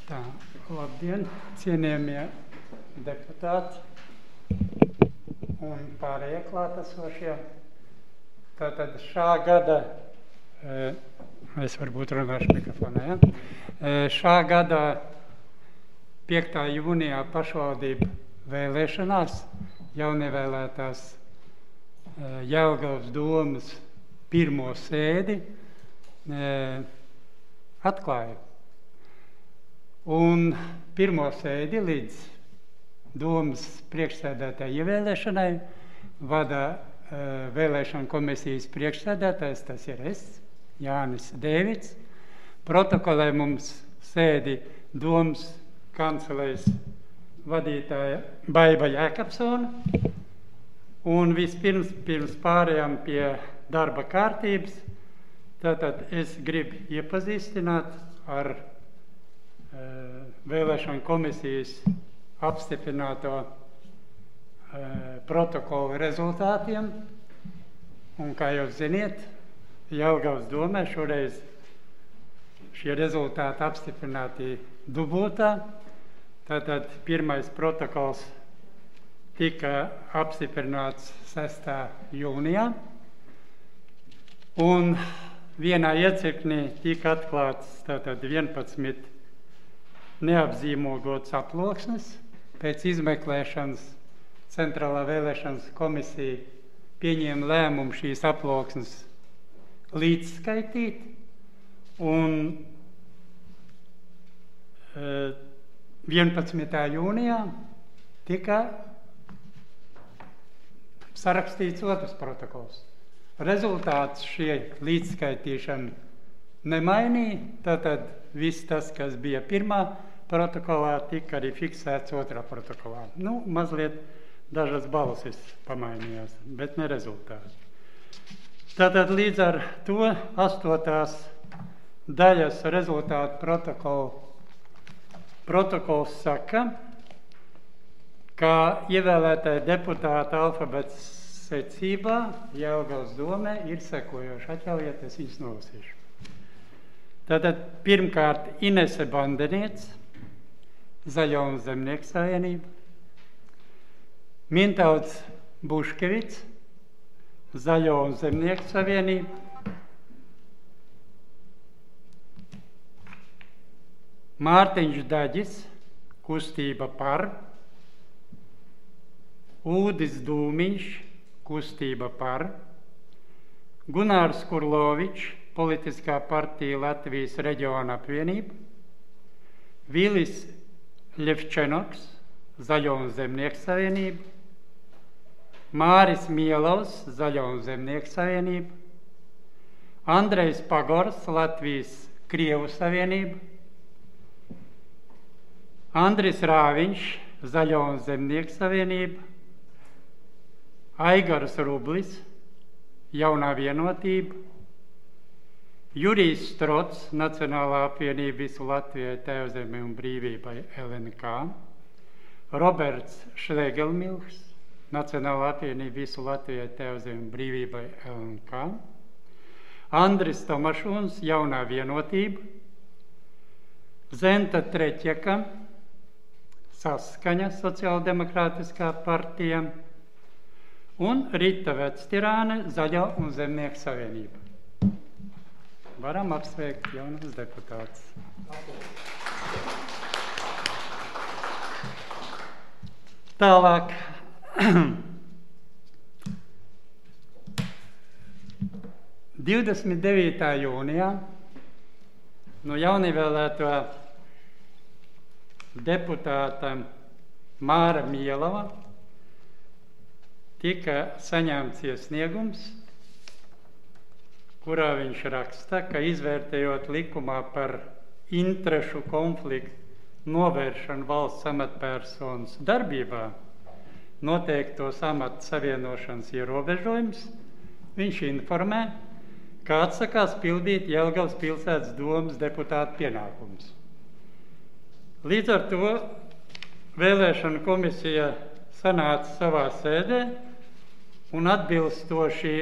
Tā, labdien, cienījamie deputāti un pārējie klātesošie. Tātad šā gada, es varbūt runāšu mikrofonā, ja? Šā gada 5. jūnijā pašvaldību vēlēšanās jaunievēlētās Jelgavas domas pirmo sēdi atklāja. Un pirmo sēdi līdz domas priekšsēdētāja ievēlēšanai vada vēlēšana komisijas priekšsēdētājs, tas ir es, Jānis Dēvids. Protokolē mums sēdi domas kancelejas vadītāja Baiba Jēkabsona. Un vispirms, pirms pārējām pie darba kārtības, tātad es gribu iepazīstināt ar vēlēšana komisijas apstiprināto protokolu rezultātiem. Un, kā jūs ziniet, Jelgavas domē šoreiz šie rezultāti apstiprināti dubultā. Tātad pirmais protokols tika apstiprināts 6. jūnijā. Un vienā iecirknī tika atklāts tātad 11 neapzīmogots aploksnes. Pēc izmeklēšanas Centrālā vēlēšanas komisija pieņēma lēmumu šīs aploksnes līdzskaitīt. Un 11. jūnijā tika sarakstīts otrs protokols. Rezultāts šie līdzskaitīšana nemainīja, tātad viss tas, kas bija pirmā protokolā, tika arī fiksēts otrā protokolā. Mazliet dažas balsis pamainījās, bet ne rezultāti. Tātad līdz ar to 8. daļas rezultātu protokols saka, ka ievēlētāja deputāta alfabets secībā Jelgavas domē ir sekojoši. Atļaujiet, es viņus nolasīšu. Tātad pirmkārt Inese Bandeniec, Zaļo un Zemnieku savienība, Mintauts Buškevits, Zaļo un Zemnieku savienība, Mārtiņš Daģis, Kustība par, Ūdis Dūmiņš, Kustība par, Gunārs Kurlovičs, Politiskā partija Latvijas reģiona apvienība, Vilis Ļevčenoks, Zaļo un Zemnieku savienība, Māris Mielovs, Zaļo un Zemnieku savienība, Andrejs Pagors, Latvijas Krievu savienība, Andris Rāviņš, Zaļo un Zemnieku savienība, Aigars Rublis, Jaunā vienotība, Jurijs Strots, Nacionālā apvienība visu Latvijai, Tēvzemei un brīvībai LNK, Roberts Šlegelmilhs, Nacionālā apvienība visu Latvijai, Tēvzemei un brīvībai LNK, Andris Tomašuns, Jaunā vienotība, Zenta Treķeka, Saskaņa, Sociāldemokrātiskā partija, un Rita Vectirāne, Zaļo un Zemnieku savienība. Varam apsveikt jaunos deputātus. Tālāk. 29. jūnijā no jaunievēlēto deputāta Māra Mielova tika saņemts iesniegums, kurā viņš raksta, ka izvērtējot likumā par interešu konfliktu novēršanu valsts amatpersonas darbībā noteiktos amatu savienošanas ierobežojums, viņš informē, ka atsakās pildīt Jelgavas pilsētas domas deputāta pienākumus. Līdz ar to vēlēšana komisija sanāca savā sēdē un atbilstoši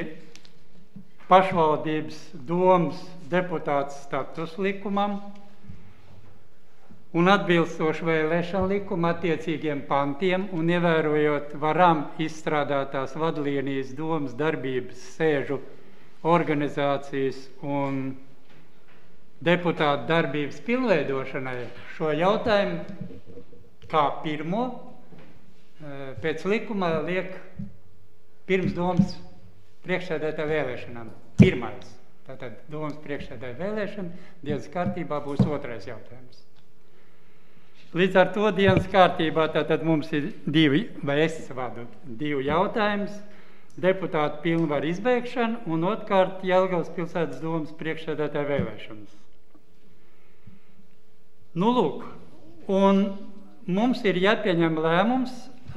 pašvaldības domas deputāta status likumam un atbilstoši vēlēšanu likuma attiecīgiem pantiem un ievērojot varam izstrādātās vadlīnijas domas darbības sēžu organizācijas un deputātu darbības pilnveidošanai šo jautājumu kā pirmo pēc likuma liek pirms domas priekšsēdētāja vēlēšanām. Pirmais. Tātad domas priekšsēdētāja vēlēšana dienas kārtībā būs otrais jautājums. Līdz ar to dienas kārtībā tātad mums ir divi jautājumus. Deputātu pilnvaru izbeigšana un otrkārt Jelgavas pilsētas domas priekšsēdētāja vēlēšanas. Nu, lūk, un mums ir jāpieņem lēmums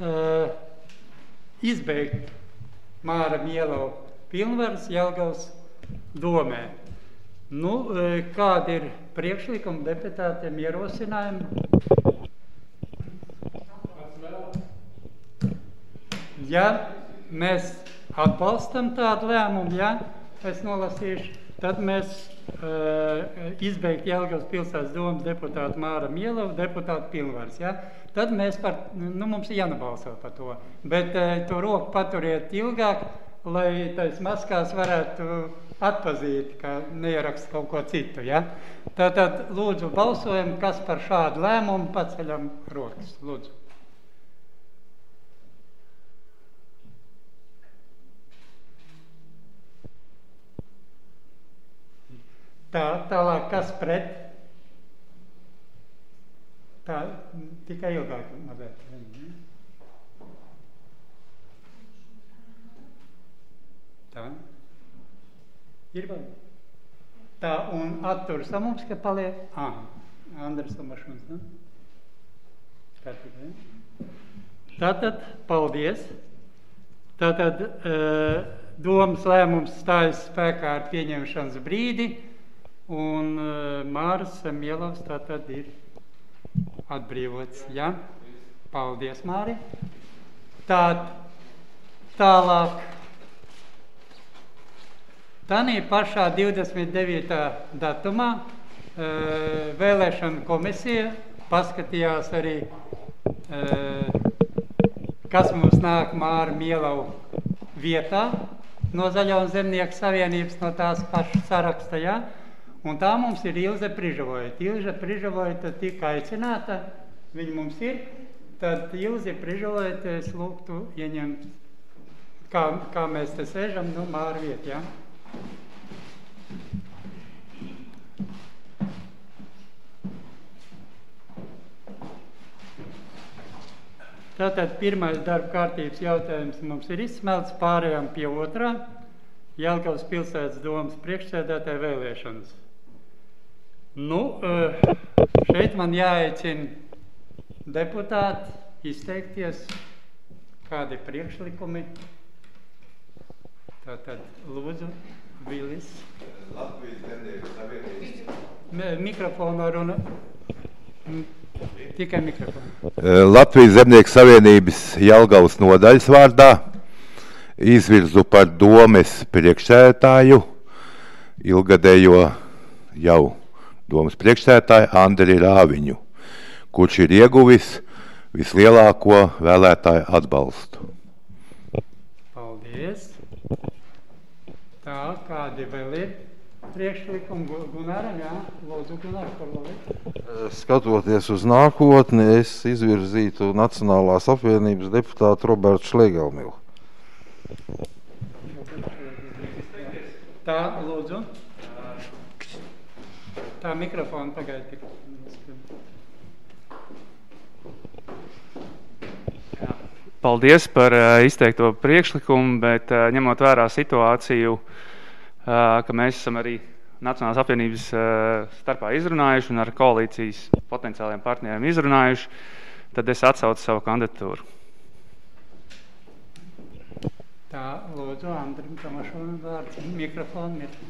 izbeigt Māra Mielova pilnvaras Jelgavas domē. Nu, kādi ir priekšlikumi deputātiem ierosinājumi? Ja mēs atbalstam tādu lēmumu, es nolasīšu, tad mēs izbeigt Jelgavas pilsētas domas deputātu Māra Mielova deputātu pilnvaras. Tad mēs mums ir jānobalso par to. Bet to roku paturiet ilgāk, lai tais maskās varētu atpazīt, ka neierakst kaut ko citu. Tātad lūdzu balsojam, kas par šādu lēmumu, paceļam rokas. Lūdzu. Tālāk, kas pret? Tā, tikai ilgāk mazliet. Tā. Ir vai? Tā, un atturas mums, ka paliek? Andris Tomašuns, ne? Tātad, paldies. Tātad, domas lēmums stājas spēkā ar pieņemšanas brīdi. Un Māris Mielovs tātad ir atbrīvots. Paldies, Māri. Tālāk. Tanī pašā 29. datumā vēlēšana komisija paskatījās arī, kas mums nāk Māra Mielova vietā no Zaļo un Zemnieku savienības, no tās pašas saraksta, Un tā mums ir Ilze Prižavojta. Ilze Prižavojta tika aicināta, viņa mums ir, tad Ilze Prižavojta es lūgtu ieņemt, kā mēs te sēžam, Māra vietā, Tātad pirmais darba kārtības jautājums mums ir izsmelts, pārējām pie otrā, Jelgavas pilsētas domas priekšsēdētāja vēlēšanas. Šeit man jāaicina deputāti izteikties, kādi priekšlikumi. Tātad, lūdzu, Vilis. Latvijas Zemnieku savienības. Mikrofonu runa. Tikai mikrofonu. Latvijas Zemnieku savienības Jelgavas nodaļas vārdā izvirzu par domes priekšsēdētāju ilgadējo jau domas priekšsēdētāju Andri Rāviņu, kurš ir ieguvis vislielāko vēlētāju atbalstu. Paldies. Tā, kādi vēl ir priekšlikumi? Gunāram, lūdzu, Gunār, par labi. Skatoties uz nākotni, es izvirzītu Nacionālās apvienības deputātu Robertu Šlegelmilu. Tā, lūdzu. Tā mikrofonu pagaidi. Paldies par izteikto priekšlikumu, bet ņemot vērā situāciju, ka mēs esam arī Nacionālās apvienības starpā izrunājuši un ar koalīcijas potenciāliem partneriem izrunājuši, tad es atsaucu savu kandidatūru. Tā, lūdzu, Andrim Tomašonam vārds, mikrofonu ir.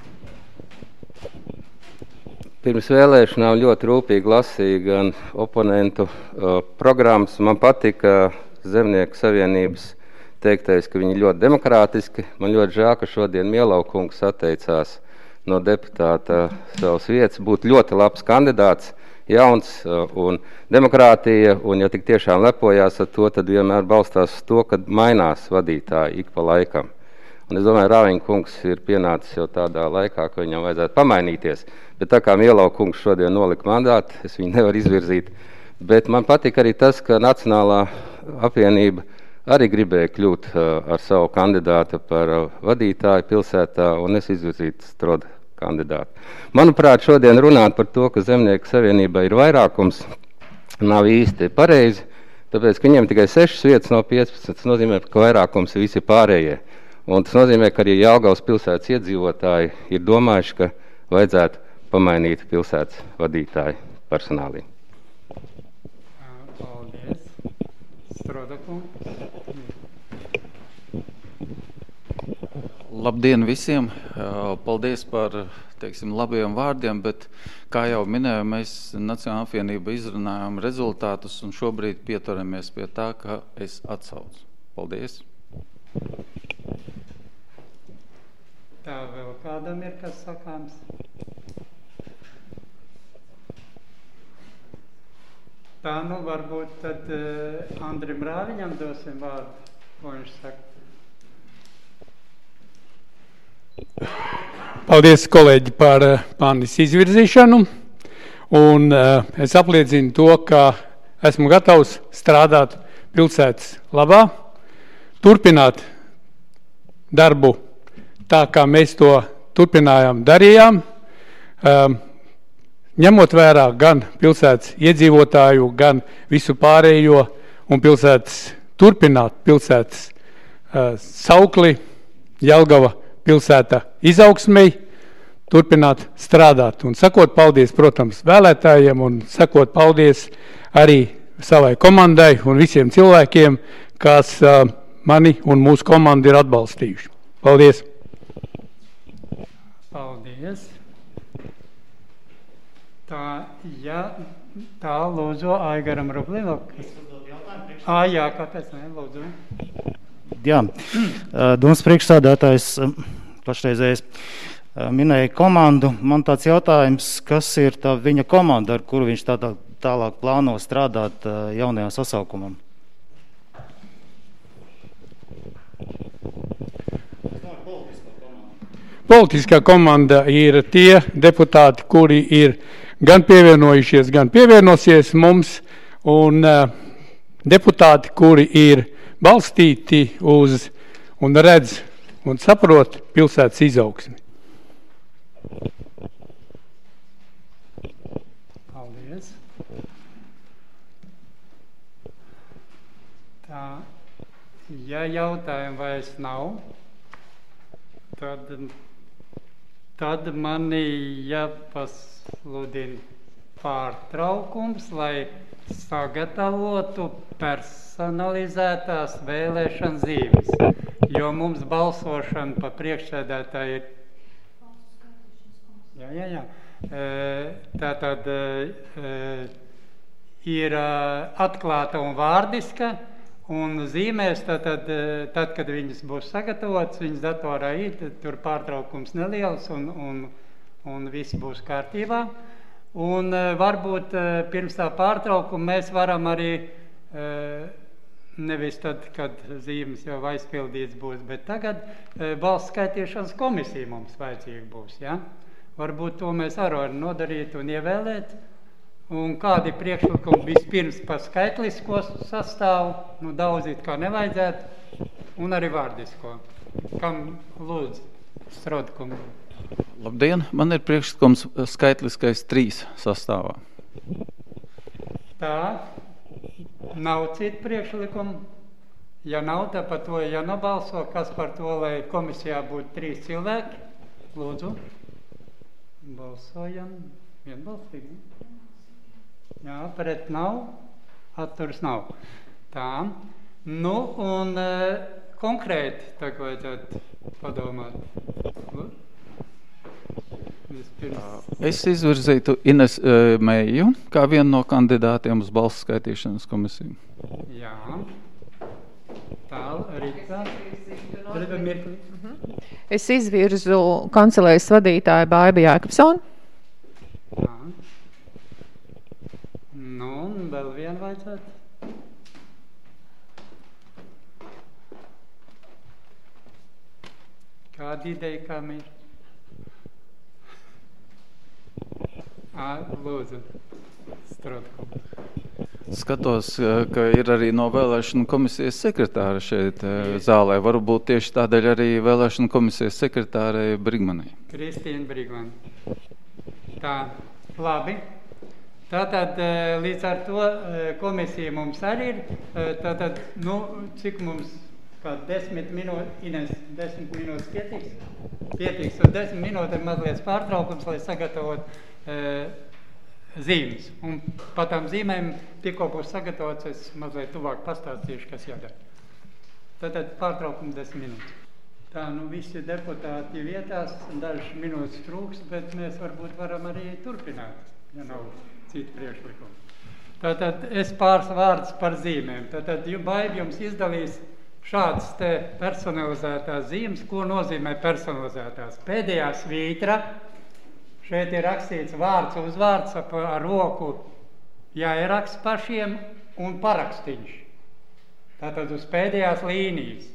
Pirms vēlēšanām ļoti rūpīgi lasīju gan oponentu programmas. Man patika Zemnieku savienības teiktais, ka viņi ļoti demokrātiski. Man ļoti žēl, ka šodien Mielova kungs atteicās no deputāta savas vietas. Būtu ļoti labs kandidāts, jauns un demokrātija, un ja tik tiešām lepojās ar to, tad vienmēr balstās to, kad mainās vadītāji ik pa laikam. Un es domāju, Rāviņa kungs ir pienācis jau tādā laikā, ka viņam vajadzētu pamainīties, bet tā kā Mielau kungs šodien nolika mandātu, es viņu nevaru izvirzīt, bet man patika arī tas, ka Nacionālā apvienība arī gribēja kļūt ar savu kandidātu par vadītāju pilsētā, un es izvirzītu Stroda kandidātu. Manuprāt, šodien runāt par to, ka Zemnieku savienībā ir vairākums, nav īsti pareizi, tāpēc, ka viņiem tikai 6 vietas no 15, tas nozīmē, ka vairākums visi pārējie. Un tas nozīmē, ka arī Jelgavas pilsētas iedzīvotāji ir domājuši, ka vajadzētu pamainīt pilsētas vadītāju personālī. Paldies. Stroda kungs. Labdien visiem! Paldies par, teiksim, labajiem vārdiem, bet, kā jau minēju, mēs Nacionālā apvienība izrunājām rezultātus un šobrīd pieturamies pie tā, ka es atsaucu. Paldies! Tā vēl kādam ir kas sakāms? Tā, nu varbūt tad Andrim Rāviņam dosim vārdu, ko viņš saka. Paldies, kolēģi, par manis izvirzīšanu, un es apliecinu to, ka esmu gatavs strādāt pilsētas labā, turpināt darbu tā, kā mēs to turpinājām, darījām, ņemot vērā gan pilsētas iedzīvotāju, gan visu pārējo un turpināt pilsētas saukli Jelgava pilsēta izaugsmei, turpināt strādāt un sakot paldies, protams, vēlētājiem un sakot paldies arī savai komandai un visiem cilvēkiem, kas mani un mūsu komandu ir atbalstījuši. Paldies! Paldies! Tā lūdzu Aigaram Rublim. Jā, kāpēc ne, lūdzu. Jā, domas priekšsādātājs pašreizējais minēja komandu. Man tāds jautājums, kas ir tā viņa komanda, ar kuru viņš tālāk plāno strādāt jaunajā sasaukumam? Politiskā komanda ir tie deputāti, kuri ir gan pievienojušies, gan pievienosies mums, un deputāti, kuri ir balstīti uz un redz un saprot pilsētas izaugsmi. Paldies. Tā, ja jautājumu vairs nav, tad mani jāpasludina pārtraukums, lai sagatavotu personalizētās vēlēšana zīmes, jo mums balsošana pa priekšsēdētāju ir... Jā. Tātad ir atklāta un vārdiska, un zīmēs, tad, kad viņas būs sagatavotas, viņas datorā ir, tur pārtraukums neliels, un viss būs kārtībā. Un varbūt pirms tā pārtraukuma mēs varam arī, nevis tad, kad zīmes jau aizpildīts būs, bet tagad balss skaitīšanas komisija mums vajadzīga būs, ja? Varbūt to mēs arī varam nodarīt un ievēlēt. Un kādi priekšlikumi vispirms par skaitlisko sastāvu, daudzīt kā nevajadzētu, un arī vārdisko. Kam lūdzu, Strodkungu? Labdien, man ir priekšlikums skaitliskais 3 sastāvā. Tā, nav citu priekšlikumu. Ja nav, tad par to jānobalso, kas par to, lai komisijā būtu 3 cilvēki. Lūdzu, balsojam, vienbalsīgi. Jā, pret nav, atturs nav. Tā, nu un konkrēti tagad vajadzētu padomāt. Es izvirzītu Ines Meiju kā vienu no kandidātiem uz balsu skaitīšanas komisiju. Jā. Tā, Rita. Mirkli. Es izvirzu kancelējas vadītāju Baibu Jākapsonu. Nu, un vēl vienu vajadzētu. Kāda ideja, kam ir? Lūdzu, Strotkungs. Skatos, ka ir arī no vēlēšanu komisijas sekretāra šeit zālē. Varbūt tieši tādēļ arī vēlēšanu komisijas sekretārei Brigmanai. Kristīna Brigmana. Tā, labi. Tātad līdz ar to komisija mums arī ir. Tātad, cik mums kād 10 minūtes, Ines, 10 minūtes pietiks? Pietiks, un 10 minūtes mazliet pārtraukums, lai sagatavot zīmes. Un pa tām zīmēm tikko būs sagatavots, es mazliet tuvāk pastāstīšu, kas jādara. Tātad pārtraukums 10 minūtes. Tā, visi deputāti vietās, dažas minūtes trūks, bet mēs varbūt varam arī turpināt, ja nav citu priekšlikumu. Tātad es pāris vārdus par zīmēm. Tātad Baiba jums izdalīs šādas te personalizētās zīmes. Ko nozīmē personalizētās? Pēdējā svītra, šeit ir rakstīts vārds, uzvārds ar roku jāieraksta pašiem un parakstīņš. Tātad uz pēdējās līnijas.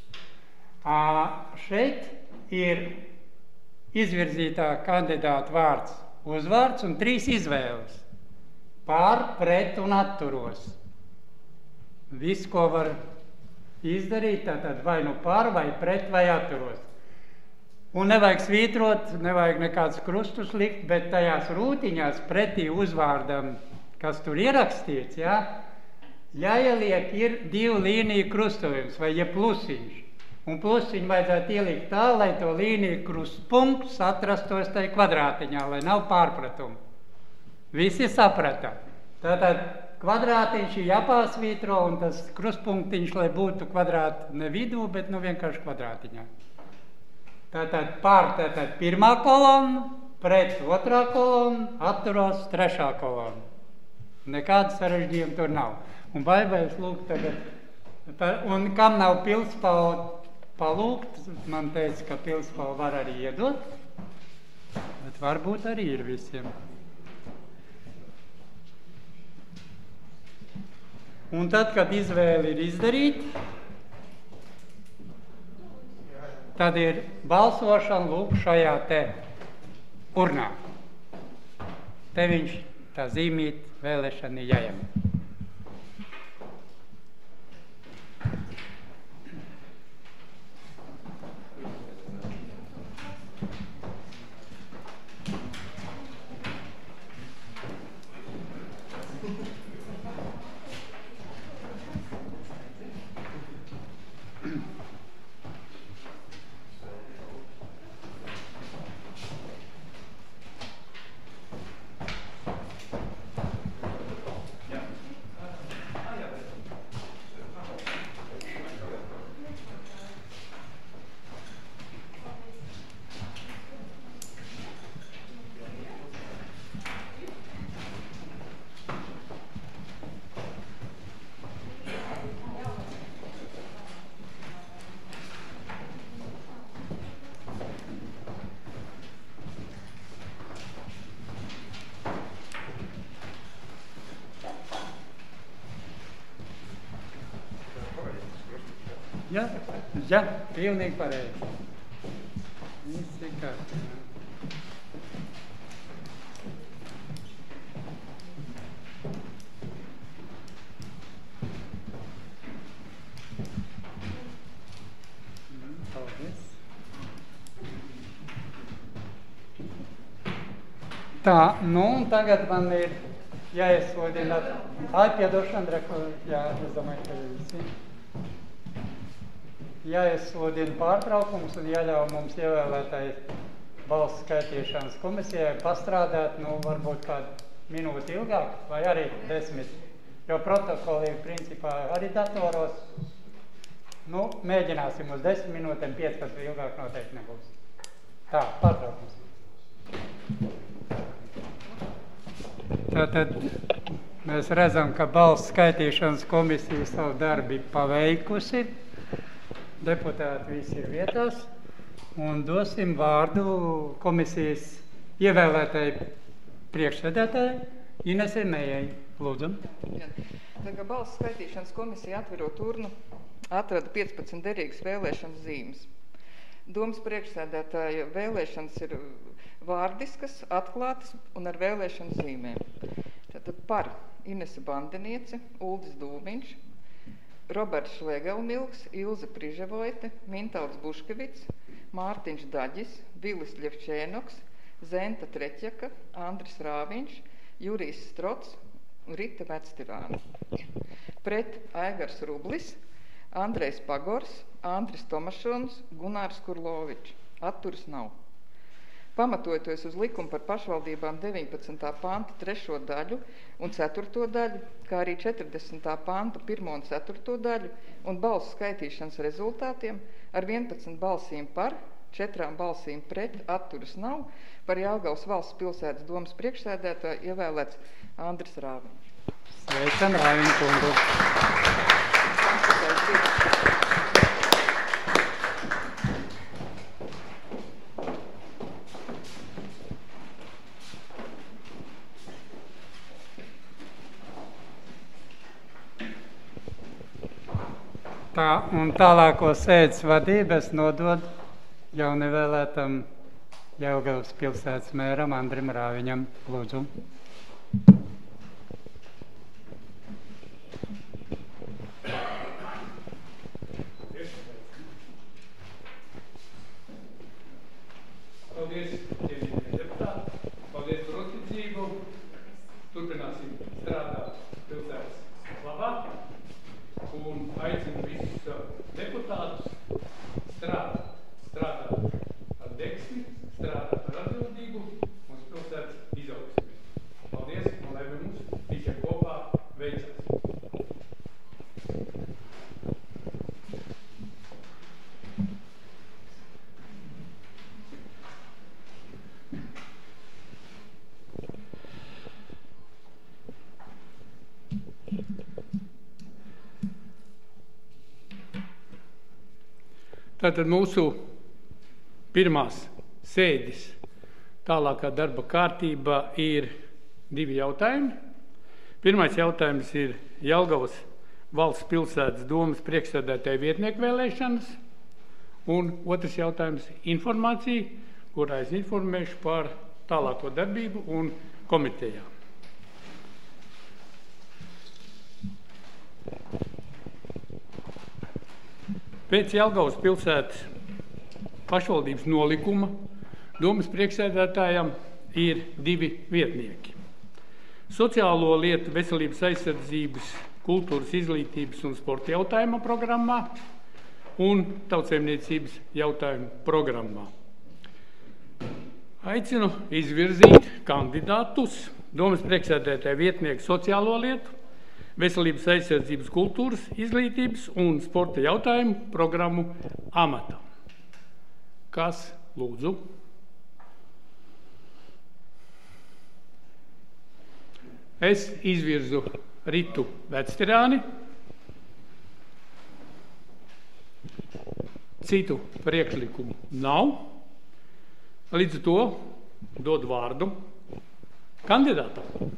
Šeit ir izvirzītā kandidāta vārds, uzvārds un 3 izvēles. Pār, pret un atturos. Viss, ko var izdarīt, tātad vai nu pār, vai pret, vai atturos. Un nevajag svītrot, nevajag nekādus krustus likt, bet tajās rūtiņās pretī uzvārdam, kas tur ierakstīts, jāieliek ir 2 līniju krustojums vai plusiņš. Un plusiņu vajadzētu ielikt tā, lai to līniju krustpunkts atrastos tai kvadrātiņā, lai nav pārpratumu. Visi saprata. Tātad kvadrātiņš ir jāpārsvītro un tas krustpunktiņš, lai būtu kvadrāti ne vidū, bet vienkārši kvadrātiņā. Tātad pār, tātad 1. kolonna, pret 2. kolonna, atturos 3. kolonna. Nekāda sarežģījuma tur nav. Un Baibais lūk tagad, un kam nav pilspalva palūgt, man teica, ka pilspalva var arī iedot, bet varbūt arī ir visiem. Un tad, kad izvēle ir izdarīta, tad ir balsošana lūk šajā te urnā. Te viņš tā zīmīt vēlēšana ir jāiemē. Jā, pilnīgi pareizi. Viss ir kārtībā. Paldies. Tā, un tagad man ir jāieslodina. Piedošana, es domāju, ka visi. Jāieslodina pārtraukums un jāļauj mums ievēlētai balsu skaitīšanas komisijai pastrādāt, varbūt kādu minūti ilgāk, vai arī 10, jo protokoli ir principā arī datoros. Mēģināsim uz 10 minūtēm, 15 ilgāk noteikti nebūs. Tā, pārtraukums. Tātad mēs redzam, ka balsu skaitīšanas komisija savu darbu paveikusi. Deputāti visi ir vietās, un dosim vārdu komisijas ievēlētai priekšsēdētāji Inese Mējai, lūdzu. Tā kā balsu skaitīšanas komisija atverot urnu atrada 15 derīgas vēlēšanas zīmes. Domas priekšsēdētāja vēlēšanas ir vārdiskas, atklātas un ar vēlēšanu zīmēm. Tātad par Inese Bandeniece, Uldis Dūmiņš, Roberts Šlegelmilks, Ilze Priževoite, Mintauts Buškevits, Mārtiņš Daģis, Vilis Ļevčēnoks, Zenta Treķaka, Andris Rāviņš, Jurijs Strots un Rita Vectivāna. Pret Aigars Rublis, Andrejs Pagors, Andris Tomašons, Gunārs Kurlovičs. Atturas nav. Pamatojoties uz likumu par pašvaldībām 19. panta 3. daļu un 4. daļu, kā arī 40. pantu 1. un 4. daļu un balsu skaitīšanas rezultātiem ar 11 balsīm par, 4 balsīm pret, atturas nav, par Jelgavas valsts pilsētas domas priekšsēdētāju ievēlēts Andris Rāviņš. Sveicam Rāviņu kungu. Tā, un tālāko sēdes vadības nodod jaunevēlētam Jelgavas pilsētas mēram Andrim Rāviņam. Lūdzu. Paldies, cienījamie deputāti. Paldies par uzticību. Turpināsim strādāt pilsētas labā. Un aicinu visus deputātus strādāt ar deksmi, strādāt ar atbildību un pilsētas izaugsmi. Paldies, un lai mums visiem kopā veicas. Tātad mūsu pirmās sēdes tālākā darba kārtība ir 2 jautājumi. Pirmais jautājums ir Jelgavas valsts pilsētas domas priekšsēdētāja vietnieku vēlēšanas. Un otrs jautājums - informācija, kurā es informēšu par tālāko darbību un komitejām. Pēc Jelgavas pilsētas pašvaldības nolikuma domas priekšsēdētājam ir 2 vietnieki. Sociālo lietu, veselības aizsardzības, kultūras, izglītības un sporta jautājuma programmā un tautsaimniecības jautājumu programmā. Aicinu izvirzīt kandidātus domas priekšsēdētāja vietnieku sociālo lietu, veselības aizsardzības, kultūras, izglītības un sporta jautājumu programmu amatam. Kas lūdzu? Es izvirzu Ritu Vectirāni. Citu priekšlikumu nav. Līdz ar to dod vārdu kandidātam.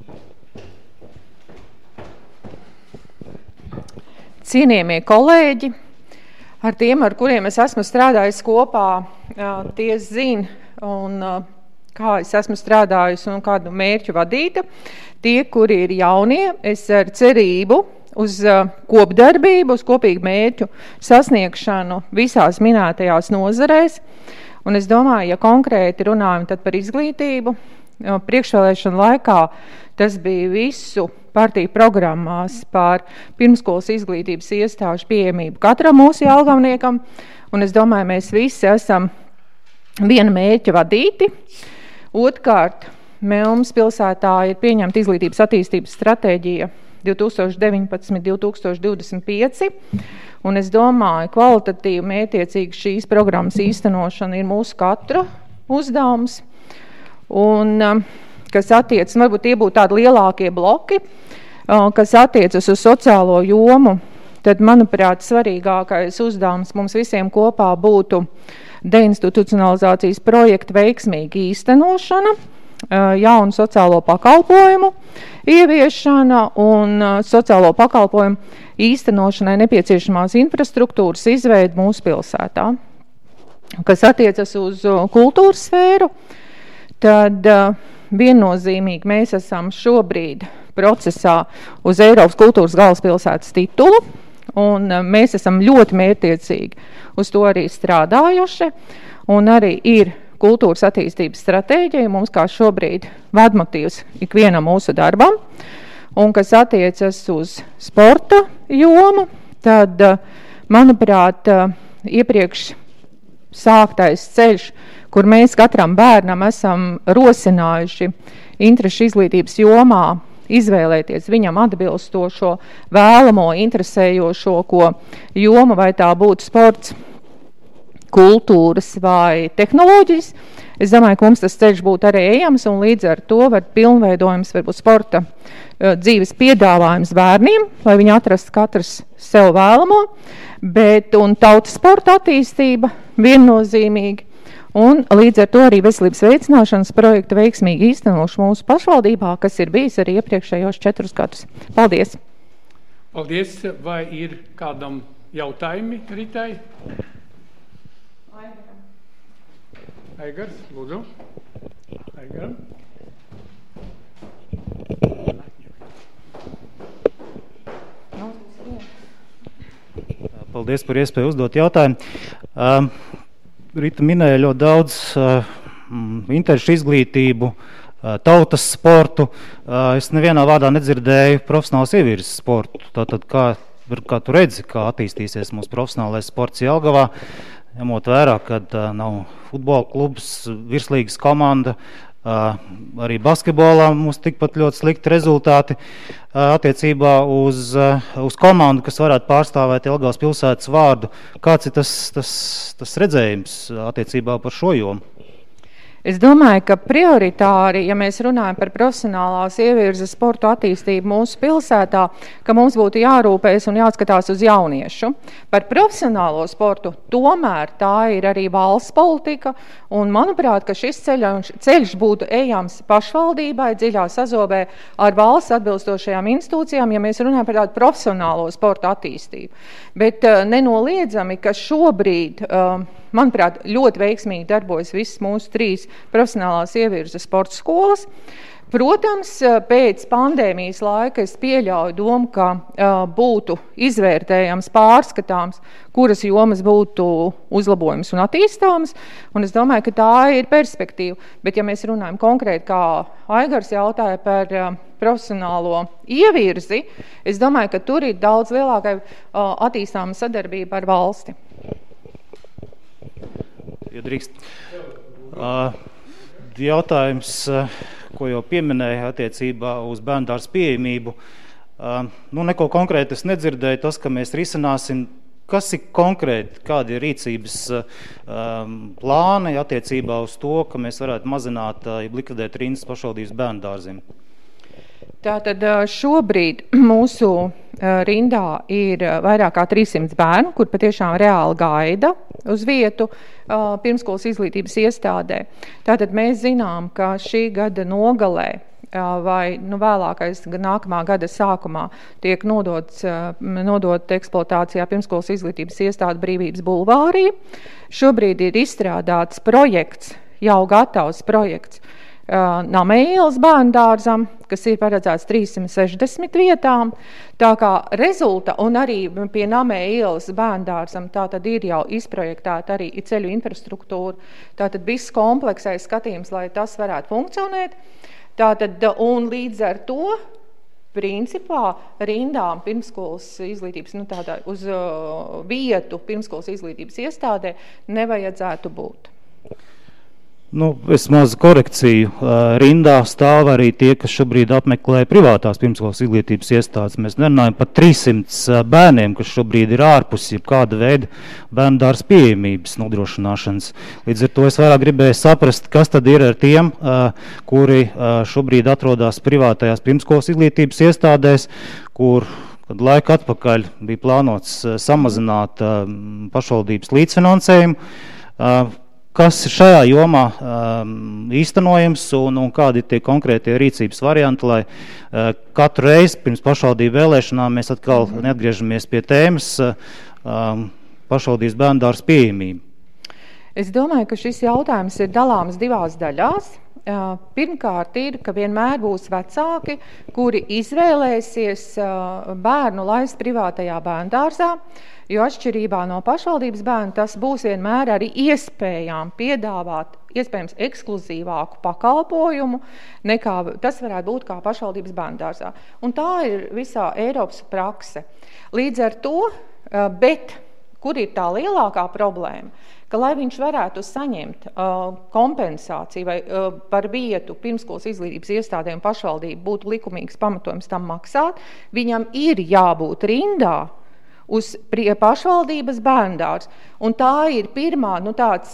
Cienījamie kolēģi, ar tiem, ar kuriem es esmu strādājis kopā, tie zina, un kā es esmu strādājusi un kādu mērķu vadīta. Tie, kuri ir jaunie, es ar cerību uz kopdarbību, uz kopīgu mērķu sasniegšanu visās minētajās nozarēs. Un es domāju, ja konkrēti runājam tad par izglītību, priekšvēlēšanu laikā tas bija visu partiju programmās par pirmskolas izglītības iestāžu pieejamību katram mūsu jelgavniekam, un es domāju, mēs visi esam viena mērķa vadīti. Otkārt, mums pilsētā ir pieņemta izglītības attīstības stratēģija 2019-2025, un es domāju, kvalitatīvi mērķiecīgi šīs programmas īstenošana ir mūsu katra uzdevums, un kas attiecas, varbūt tie būtu tādi lielākie bloki, kas attiecas uz sociālo jomu, tad, manuprāt, svarīgākais uzdevums mums visiem kopā būtu deinstitucionalizācijas projekta veiksmīga īstenošana, jaunu sociālo pakalpojumu ieviešana un sociālo pakalpojumu īstenošanai nepieciešamās infrastruktūras izveidi mūsu pilsētā. Kas attiecas uz kultūras sfēru, tad viennozīmīgi mēs esam šobrīd procesā uz Eiropas kultūras galvaspilsētas titulu, un mēs esam ļoti mērķtiecīgi uz to arī strādājuši, un arī ir kultūras attīstības stratēģija mums kā šobrīd vadmotīvs ikvienam mūsu darbam, un kas attiecas uz sporta jomu, tad, manuprāt, iepriekš sāktais ceļš, kur mēs katram bērnam esam rosinājuši interešu izglītības jomā izvēlēties viņam atbilstošo, vēlamo, interesējošo jomu, vai tā būtu sports, kultūras vai tehnoloģijas. Es domāju, ka mums tas ceļš būtu arī ejams, un līdz ar to var pilnveidojums varbūt sporta dzīves piedāvājums bērniem, lai viņi atrastu katrs sev vēlamo, bet un tautas sporta attīstība viennozīmīgi. Un līdz ar to arī veselības veicināšanas projekta veiksmīgi īstenošu mūsu pašvaldībā, kas ir bijis arī iepriekšējos 4 gadus. Paldies! Paldies! Vai ir kādam jautājumi Ritai? Aigars, lūdzu. Aigaram. Paldies par iespēju uzdot jautājumu. Rita minēja ļoti daudz interešu izglītību, tautas sportu. Es nevienā vārdā nedzirdēju profesionāls ievirzes sportu. Tātad, kā tu redzi, kā attīstīsies mūsu profesionālais sports Jelgavā, ņemot vērā, kad nav futbola klubs, virslīgas komanda, arī basketbolā mums tikpat ļoti slikti rezultāti attiecībā uz komandu, kas varētu pārstāvēt Jelgavas pilsētas vārdu. Kāds ir tas redzējums attiecībā par šo jomu? Es domāju, ka prioritāri, ja mēs runājam par profesionālās ievirzes sportu attīstību mūsu pilsētā, ka mums būtu jārūpējas un jāskatās uz jauniešu. Par profesionālo sportu tomēr tā ir arī valsts politika, un manuprāt, ka šis ceļš būtu ejams pašvaldībai dziļā sazobē ar valsts atbilstošajām institūcijām, ja mēs runājam par tādu profesionālo sportu attīstību. Bet nenoliedzami, ka šobrīd manuprāt, ļoti veiksmīgi darbojas visas mūsu 3 profesionālās ievirzes sporta skolas. Protams, pēc pandēmijas laika es pieļauju domu, ka būtu izvērtējams, pārskatāms, kuras jomas būtu uzlabojums un attīstāmas, un es domāju, ka tā ir perspektīva. Bet ja mēs runājam konkrēti, kā Aigars jautāja par profesionālo ievirzi, es domāju, ka tur ir daudz lielākai attīstāma sadarbība ar valsti. Ja drīkst. Jautājums, ko jau pieminēja attiecībā uz bērndārza pieejamību. Neko konkrēti es nedzirdēju, tas, ka mēs risināsim. Kas ir konkrēti, kādi ir rīcības plāni attiecībā uz to, ka mēs varētu mazināt, likvidēt rindas pašvaldības bērndārziem? Tātad šobrīd mūsu rindā ir vairāk kā 300 bērnu, kur patiešām reāli gaida uz vietu pirmskolas izglītības iestādē. Tātad mēs zinām, ka šī gada nogalē vai vēlākais nākamā gada sākumā tiek nodot eksploatācijā pirmskolas izglītības iestāde Brīvības bulvārī. Šobrīd ir izstrādāts projekts, jau gatavs projekts, Namē ielas bērndārzam, kas ir paredzēts 360 vietām. Tā kā un arī pie Namē ielas bērndārzam tātad ir jau izprojektēta arī ceļu infrastruktūra. Tātad viss kompleksais skatījums, lai tas varētu funkcionēt. Tātad, un līdz ar to, principā, rindām pirmskolas izglītības, uz vietu pirmskolas izglītības iestādē nevajadzētu būt. Es mazu korekciju. Rindā stāv arī tie, kas šobrīd apmeklē privātās pirmskolas izglītības iestādes. Mēs nerunājam par 300 bērniem, kas šobrīd ir ārpus jebkāda veida bērndārza pieejamības nodrošināšanas. Līdz ar to es vairāk gribēju saprast, kas tad ir ar tiem, kuri šobrīd atrodas privātajās pirmskolas izglītības iestādēs, kur kad laika atpakaļ bija plānots samazināt pašvaldības līdzfinansējumu. kas ir šajā jomā īstenojams un kādi ir tie konkrētie rīcības varianti, lai katru reizi pirms pašvaldību vēlēšanām mēs atkal neatgriežamies pie tēmas pašvaldības bērndārs pieejamību. Es domāju, ka šis jautājums ir dalāms divās daļās. Pirmkārt ir, ka vienmēr būs vecāki, kuri izvēlēsies bērnu laist privātajā bērndārzā, jo atšķirībā no pašvaldības bērna tas būs vienmēr arī iespējām piedāvāt iespējams ekskluzīvāku pakalpojumu, nekā tas varētu būt kā pašvaldības bērndārzā. Un tā ir visā Eiropas prakse. Līdz ar to, bet kur ir tā lielākā problēma? Ka, lai viņš varētu saņemt kompensāciju vai par vietu pirmskolas izglītības iestādēm pašvaldību būtu likumīgs pamatojums tam maksāt, viņam ir jābūt rindā uz pašvaldības bērndārs. Un tā ir pirmā tāds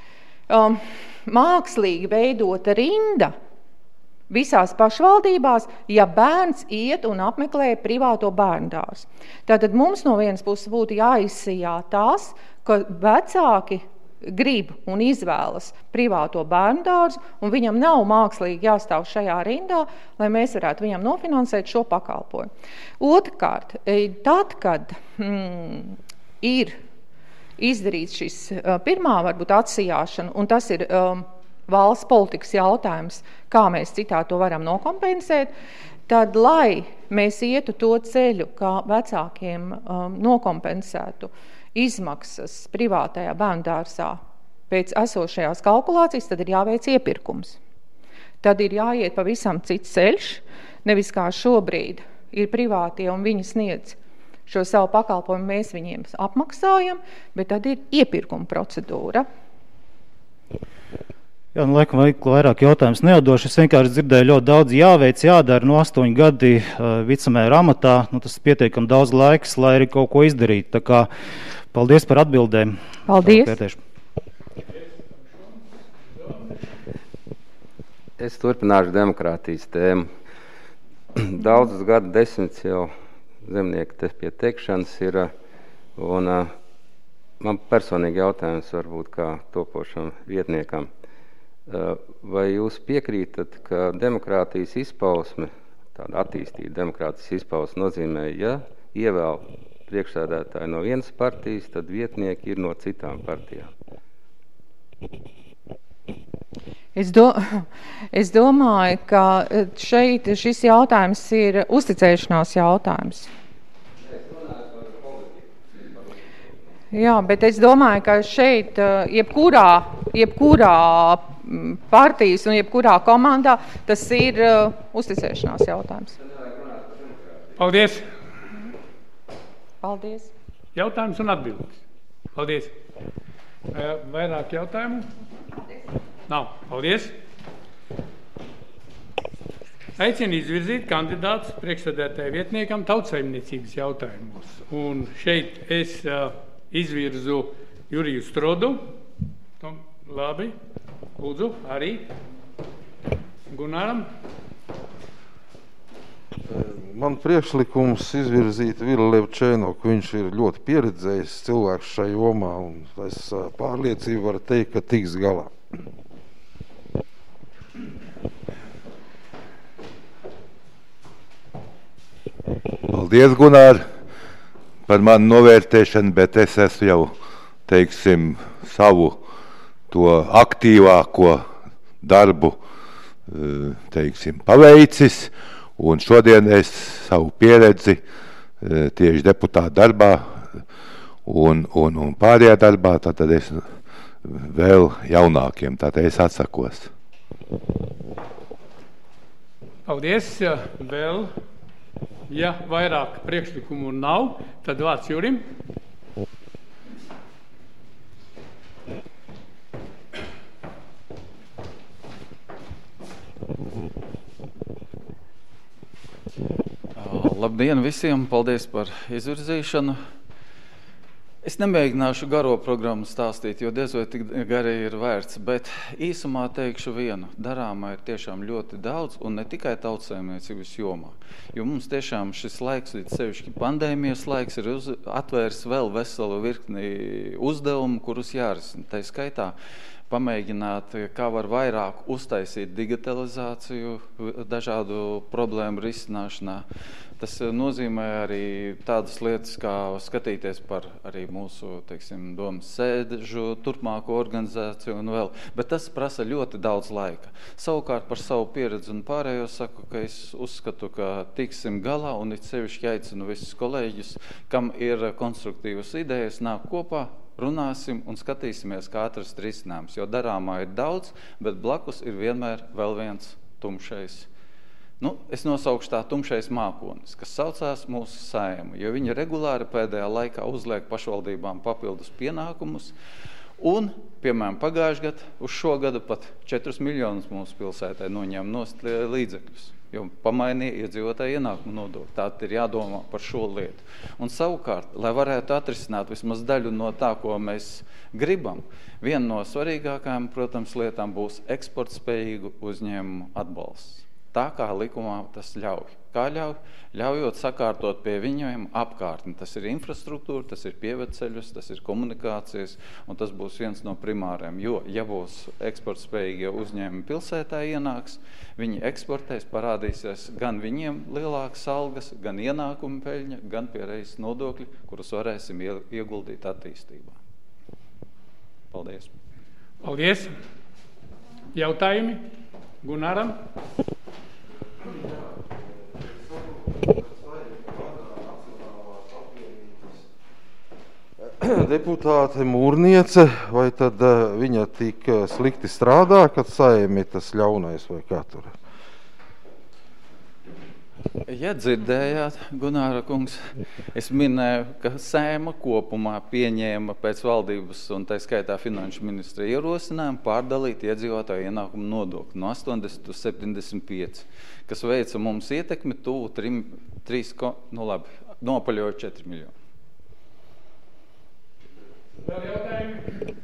mākslīgi veidota rinda visās pašvaldībās, ja bērns iet un apmeklē privāto bērndārs. Tātad mums no vienas puses būtu jāizsijā tās, ka vecāki grib un izvēlas privāto bērndārzu, un viņam nav mākslīgi jāstāv šajā rindā, lai mēs varētu viņam nofinansēt šo pakalpojumu. Otrkārt, tad, kad ir izdarīts šis pirmā varbūt atsijāšana, un tas ir valsts politikas jautājums, kā mēs citādi to varam nokompensēt, tad, lai mēs ietu to ceļu, kā vecākiem nokompensētu izmaksas privātajā bērndārsā pēc esošajās kalkulācijas, tad ir jāveic iepirkums. Tad ir jāiet pavisam cits ceļš, nevis kā šobrīd ir privātie un viņi sniedz šo savu pakalpojumu, mēs viņiem apmaksājam, bet tad ir iepirkuma procedūra. Jā, laikam vairāk jautājums neatdošu. Es vienkārši dzirdēju ļoti daudz jāveic, jādara, 8 gadi vicemēra amatā, tas pietiekam daudz laiks, lai arī kaut ko izdarīt. Tā kā paldies par atbildēm. Paldies. Es turpināšu demokrātijas tēmu. Daudzus gadu desmits jau zemnieki te pie teikšanas ir, un man personīgi jautājums varbūt kā topošam vietniekam. Vai jūs piekrītat, ka demokrātijas izpausme, tāda attīstīta demokrātijas izpausme nozīmē, ja ievēl priekšsēdētāji no vienas partijas, tad vietnieki ir no citām partijām? Es domāju, ka šeit šis jautājums ir uzticēšanās jautājums. Jā, bet es domāju, ka šeit jebkurā partijas un jebkurā komandā tas ir uzticēšanās jautājums. Paldies. Paldies. Jautājums un atbildes. Paldies. Vairāk jautājumu? Nav. Paldies. Aicinu izvirzīt kandidātus priekšsēdētāja vietniekam tautsaimniecības jautājumos. Un šeit es izvirzu Juriju Strodu. Labi. Lūdzu, arī Gunaram. Man priekšlikums izvirzīt Vilu Levčēnoku. Viņš ir ļoti pieredzējis cilvēks šai jomā, un es pārliecību varu teikt, ka tiks galā. Paldies, Gunār, par manu novērtēšanu, bet es esmu jau, teiksim, savu to aktīvāko darbu, teiksim, paveicis, un šodien es savu pieredzi tieši deputāta darbā un pārējā darbā, tad es vēl jaunākiem, tātad es atsakos. Paldies. Vēl, ja vairāk priekšlikumu nav, tad vārds Jurim. Labdien visiem, paldies par izvirzīšanu. Es nemēģināšu garo programmu stāstīt, jo diez vai tik gari ir vērts, bet īsumā teikšu vienu. Darāmā ir tiešām ļoti daudz, un ne tikai tautsaimniecības jomā. Jo mums tiešām šis laiks, līdz sevišķi pandēmijas laiks, ir atvērs vēl veselu virkni uzdevumu, kurus jārisina. Tā skaitā pamēģināt, kā var vairāk uztaisīt digitalizāciju dažādu problēmu risināšanā. Tas nozīmē arī tādas lietas, kā skatīties par arī mūsu, teiksim, domas sēdežu, turpmāko organizāciju un vēl. Bet tas prasa ļoti daudz laika. Savukārt par savu pieredzi un pārējo saku, ka es uzskatu, ka tiksim galā un it sevišķi aicinu visus kolēģus, kam ir konstruktīvas idejas, nāk kopā, runāsim un skatīsimies, kā atrast risinājums, jo darāmā ir daudz, bet blakus ir vienmēr vēl viens tumšais. Es nosaukšu tā tumšais mākonis, kas saucās mūsu Saeimu, jo viņi regulāri pēdējā laikā uzliek pašvaldībām papildus pienākumus un, piemēram, pagājušajā gadā uz šo gadu pat 4 miljonus mūsu pilsētai noņēma nost līdzekļus, jo pamainīja iedzīvotāju ienākumu nodokli. Tātad ir jādomā par šo lietu. Un savukārt, lai varētu atrisināt vismaz daļu no tā, ko mēs gribam, viena no svarīgākajām, protams, lietām būs eksportspējīgu uzņēmumu atbalsts. Tā kā likumā tas ļauj. Kā ļauj? Ļaujot sakārtot pie viņiem apkārtni. Tas ir infrastruktūra, tas ir pievedceļus, tas ir komunikācijas, un tas būs viens no primāriem. Jo, ja būs eksportspējīgie uzņēmumi pilsētā ienāks, viņi eksportēs, parādīsies gan viņiem lielākas algas, gan ienākumu peļņa, gan piereizes nodokļi, kurus varēsim ieguldīt attīstībā. Paldies. Paldies. Jautājumi Gunaram? Deputāte Mūrniece, vai tad viņa tik slikti strādā, kad Saeimi tas ļaunais vai kā tur? Ja dzirdējāt, Gunāra kungs, es minēju, ka Saeima kopumā pieņēma pēc valdības un tā skaitā finanšu ministra ierosinājumu pārdalīt iedzīvotāju ienākumu nodokli no 80 uz 75, kas veica mums ietekmi tuvu 4 miljoni. Vēl jautājumi?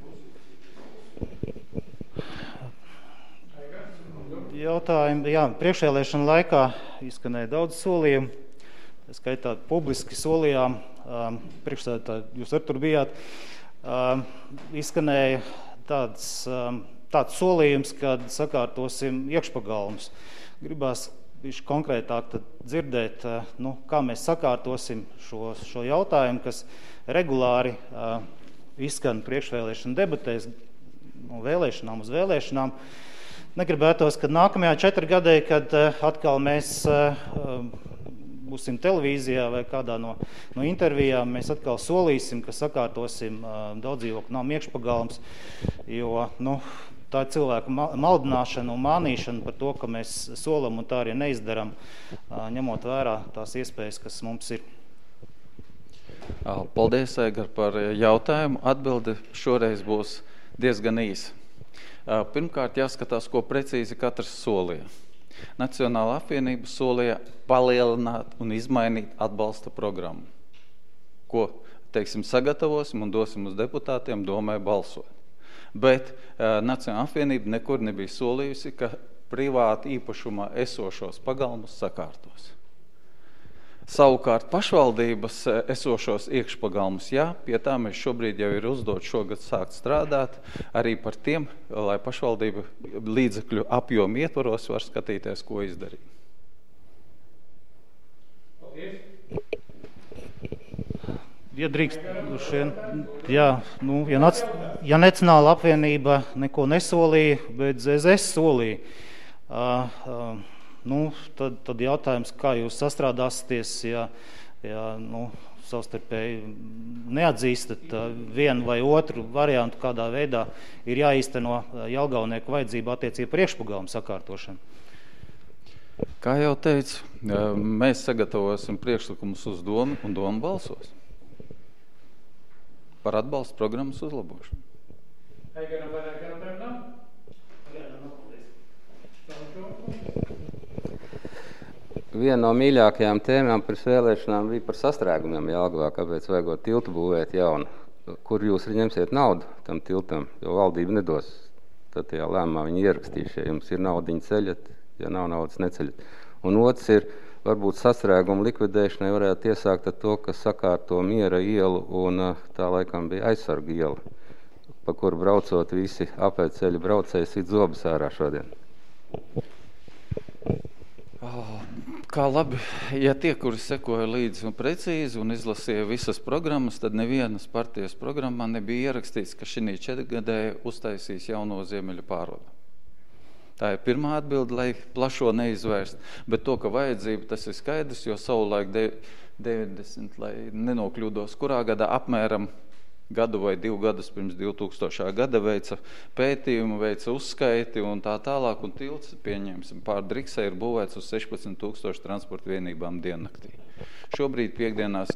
Jautājumi, jā, priekšvēlēšana laikā izskanēja daudz solījumu, skaitā publiski solījām, priekšsēdētāji, jūs ar tur bijāt, izskanēja tāds solījums, kad sakārtosim iekšpagalmus. Gribās bišķi konkrētāk tad dzirdēt, kā mēs sakārtosim šo jautājumu, kas regulāri izskan priekšvēlēšana debatēs, no vēlēšanām uz vēlēšanām. Negribētos, kad nākamajā 4 gadē, kad atkal mēs būsim televīzijā vai kādā no intervijām, mēs atkal solīsim, ka sakārtosim daudzdzīvokļu namu iekšpagalms, jo tā ir cilvēku maldināšana un mānīšana par to, ka mēs solam un tā arī neizdaram, ņemot vērā tās iespējas, kas mums ir. Paldies, Eigar, par jautājumu. Atbilde šoreiz būs diezgan īsa. Pirmkārt, jāskatās, ko precīzi katrs solīja. Nacionāla apvienība solīja palielināt un izmainīt atbalsta programmu, ko, sagatavosim un dosim uz deputātiem domē balsot. Bet Nacionāla apvienība nekur nebija solījusi, ka privāti īpašumā esošos pagalmus sakārtos. Savukārt pašvaldības esošos iekšpagalmus, pie tā mēs šobrīd jau ir uzdot šogad sākt strādāt arī par tiem, lai pašvaldība līdzekļu apjomu ietvaros var skatīties, ko izdarīt. Paldies. Ja drīkst, ja Nacionāla apvienība neko nesolīja, bet ZZS solīja, tad jautājums, kā jūs sastrādāsieties, ja savstarpēji neatzīstat vienu vai otru variantu, kādā veidā ir jāīsteno Jelgavnieku vajadzību attiecībā par iekšpagalmu sakārtošanu? Kā jau teicu, mēs sagatavosim priekšlikumus uz domu un doma balsos par atbalstu programmas uzlabošanu. Eigaram vairāk jautājumu nav? Viena no mīļākajām tēmām pirms vēlēšanām bija par sastrēgumiem Jelgavā, kāpēc vajagot tiltu būvēt jaunu. Kur jūs ņemsiet naudu tam tiltam, jo valdība nedos. Tad tajā lēmumā viņi ierakstījuši, ja jums ir naudiņa ceļat, ja nav naudas neceļat. Un otrs ir, varbūt sastrēgumu likvidēšanai varētu iesākt ar to, ka sakārto Miera ielu un tā laikam bija Aizsarga iela. pa kuru braucot visi apēceļu braucēji sit zobus ārā šodien. Kā labi, ja tie, kuri sekoja līdzi un precīzi un izlasīja visas programmas, tad nevienas partijas programmā nebija ierakstīts, ka šī 4 gadē uztaisīs jauno Ziemeļu pārvadu. Tā ir pirmā atbilde, lai plašo neizvērst, bet to, ka vajadzība, tas ir skaidrs, jo savulaik 90, lai nenokļūdos, kurā gadā apmēram gadu vai 2 gadus pirms 2000. Gada veica pētījumu, veica uzskaiti un tā tālāk, un tilts, pieņemsim, pār Driksai ir būvēts uz 16,000 transporta vienībām diennaktī. Šobrīd piekdienās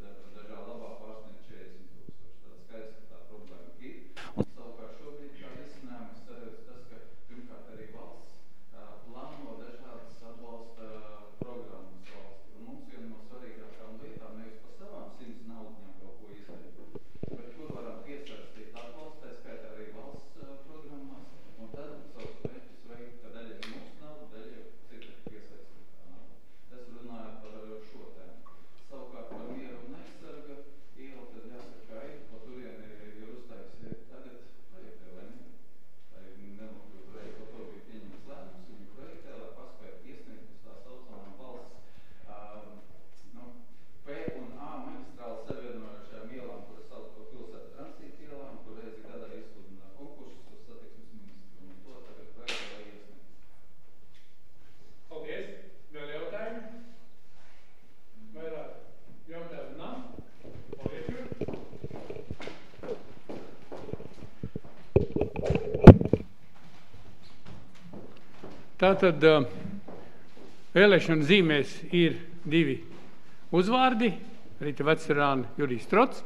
Tātad vēlēšana zīmēs ir 2 uzvārdi, Rita Vecerāne, Jurijs Strots.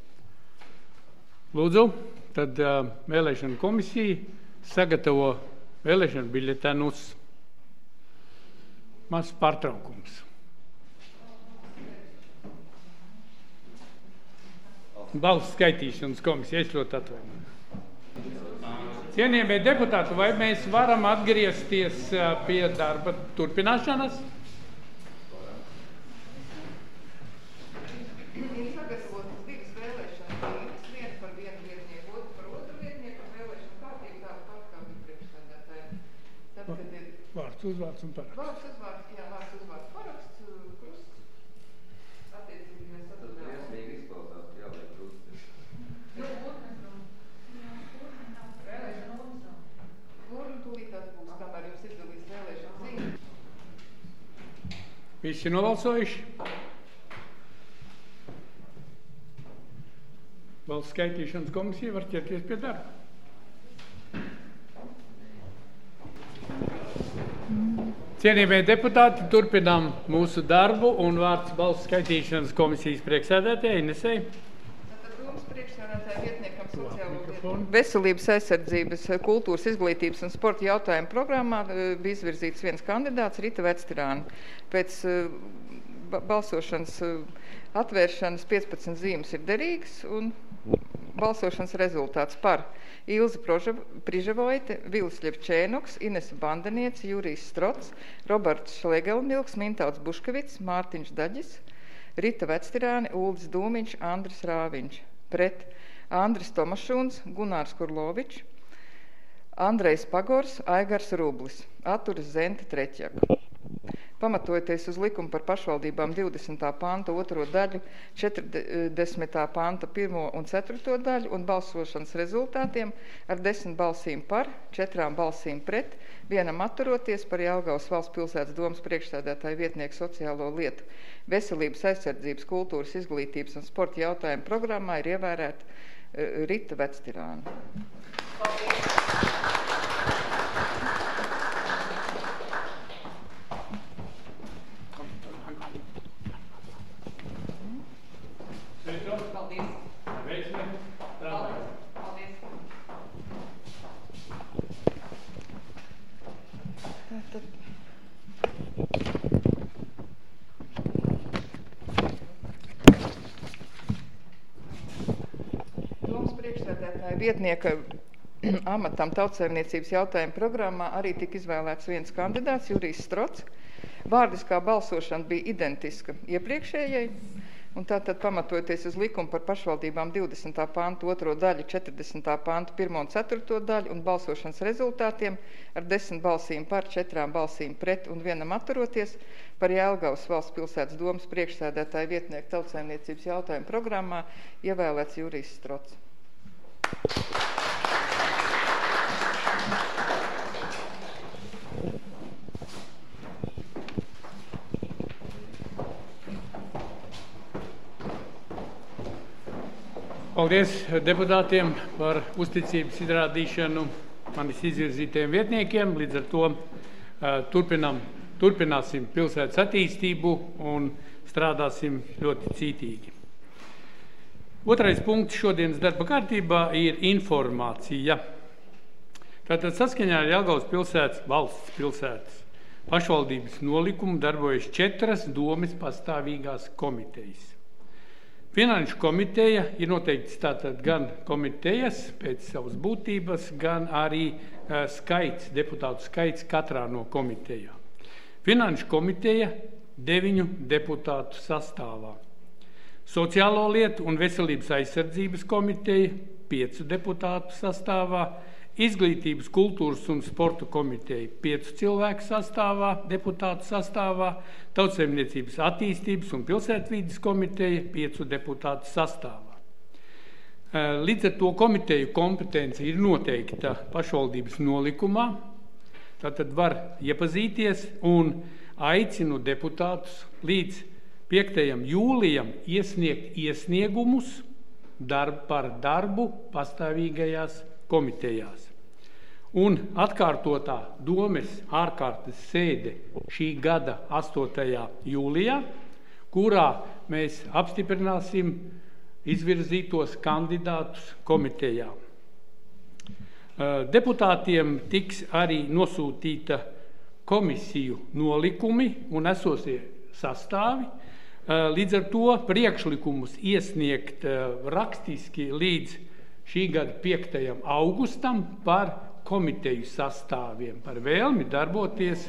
Lūdzu, tad vēlēšana komisija sagatavo vēlēšana biļetenus. Mazs pārtraukums. Balsu skaitīšanas komisija, es ļoti atvainoju. Cienījamie deputāti, vai mēs varam atgriezties pie darba turpināšanas? Ir sagatavotas 2 vēlēšana zīmes, viena par vienu vietnieku, otru par otru vietnieku, un vēlēšana kārtība tāda pat kā bija priekšsēdētāji. Tad, kad ir vārds, uzvārds un paraksts. Vārds, uzvārds, paraksts, krusts. Attiecīgi mēs atradām. Iesmīgi izklausās, ka jāliek krustis. Urnu tūlītās būs, kamēr jums izdalīs vēlēšana zīme. Visi novalsojuši? Balsu skaitīšanas komisija var ķerties pie darba. Cienījamie deputāti, turpinām mūsu darbu un vārds balsu skaitīšanas komisijas priekšsēdētājai Inesei. Priekšsēdētāja vietniekam sociālo lietu veselības aizsardzības, kultūras, izglītības un sporta jautājumu programmā bija izvirzīts viens kandidāts, Rita Vecerāne. Pēc balsošanas atvēršanas 15 zīmes ir derīgas un balsošanas rezultāts par Ilze Priževoite, Vilis Ļevčēnoks, Inese Bandeniece, Jurijs Strots, Roberts Šlegelmilks, Mintauts Buškevits, Mārtiņš Daģis, Rita Vecerāne, Uldis Dūmiņš, Andris Rāviņš. Pret Andris Tomašūns, Gunārs Kurlovičs, Andrejs Pagors, Aigars Rublis, atturas Zente Treķjaka. Pamatojoties uz likumu par pašvaldībām 20. panta 2. daļu, 40. panta 1. un 4. daļu un balsošanas rezultātiem ar 10 balsīm par, 4 balsīm pret, 1 atturoties par Jelgavas valsts pilsētas domas priekšsēdētāju vietnieku sociālo lietu, veselības aizsardzības, kultūras, izglītības un sporta jautājumu programmā ir ievērēta Rita Vecerāne. Vietnieka amatam tautsaimniecības jautājumu programmā arī tika izvēlēts viens kandidāts, Jurijs Strots. Vārdiskā balsošana bija identiska iepriekšējai, Un tātad pamatojoties uz likumu par pašvaldībām 20. pānta 2. daļu, 40. pānta 1. un 4. daļu un balsošanas rezultātiem ar 10 balsīm par, 4 balsīm pret un 1 atturoties par Jelgavas valsts pilsētas domas priekšsēdētāju vietnieku tautsaimniecības jautājumu programmā ievēlēts Jurijs Strots. Paldies deputātiem par uzticības izrādīšanu manis izvirzītajiem vietniekiem. Līdz ar to turpināsim pilsētas attīstību un strādāsim ļoti cītīgi. Otrais punkts šodienas darba kārtībā ir informācija. Tātad saskaņā ar Jelgavas pilsētas, valsts pilsētas pašvaldības nolikumu darbojas 4 domes pastāvīgās komitejas. Finanšu komiteja ir noteikts tātad gan komitejas pēc savas būtības, gan arī deputātu skaits katrā no komitejām. Finanšu komiteja 9 deputātu sastāvā. Sociālo lietu un veselības aizsardzības komiteja 5 deputātu sastāvā. Izglītības, kultūras un sporta komiteja 5 cilvēku sastāvā, deputātu sastāvā, Tautsaimniecības attīstības un pilsētvides komiteja 5 deputātu sastāvā. Līdz ar to komiteju kompetence ir noteikta pašvaldības nolikumā, tātad var iepazīties un aicinu deputātus līdz 5. jūlijam iesniegt iesniegumus par darbu pastāvīgajās komitejās. Un atkārtotā domes ārkārtas sēde šī gada 8. jūlijā, kurā mēs apstiprināsim izvirzītos kandidātus komitejām. Deputātiem tiks arī nosūtīta komisiju nolikumi un esošie sastāvi. Līdz ar to priekšlikumus iesniegt rakstiski līdz šī gada 5. augustam par komiteju sastāviem, par vēlmi darboties.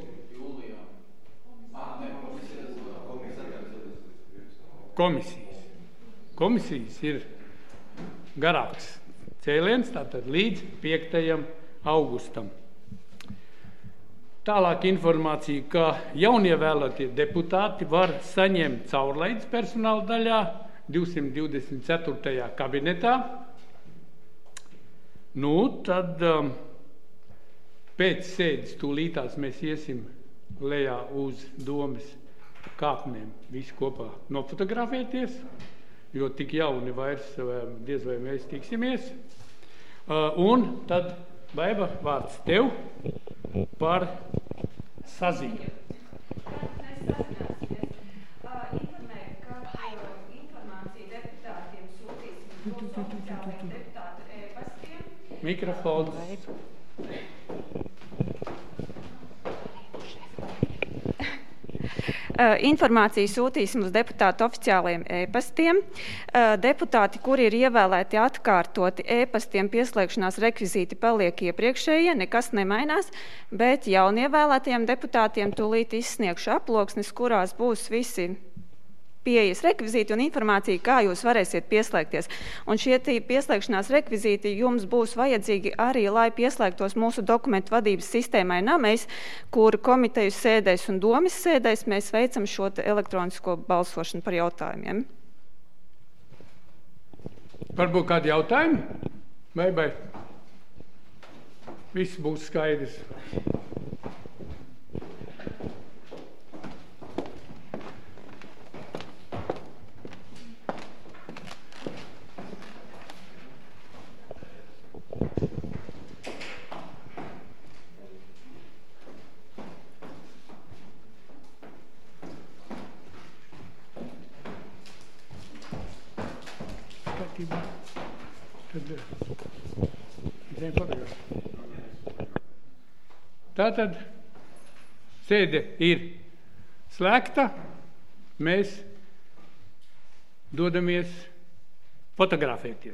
Komisijas ir garāks cēliens, tātad līdz 5. augustam. Tālāk informācija, ka jaunievēlētie deputāti var saņemt caurlaides personāla daļā 224. kabinetā. Tad pēc sēdes tūlītās mēs iesim lejā uz domes kāpnēm visi kopā nofotografēties, jo tik jauni vairs diez vai mēs tiksimies. Un tad, Baiba, vārds tev par saziņu. Mikrofons. Informāciju sūtīsim uz deputātu oficiālajiem e-pastiem. Deputāti, kuri ir ievēlēti atkārtoti e-pastiem, pieslēgšanās rekvizīti paliek iepriekšējie, nekas nemainās, bet jaunievēlētajiem deputātiem tūlīt izsniegšu aploksnes, kurās būs visi pieejas rekvizīti un informācija, kā jūs varēsiet pieslēgties. Un šie pieslēgšanās rekvizīti jums būs vajadzīgi arī, lai pieslēgtos mūsu dokumentu vadības sistēmai NAMES, kur komiteju sēdēs un domes sēdēs mēs veicam šo elektronisko balsošanu par jautājumiem. Varbūt kādi jautājumi? Vai? Viss būs skaidrs. Tātad sēde ir slēgta, mēs dodamies fotografēties.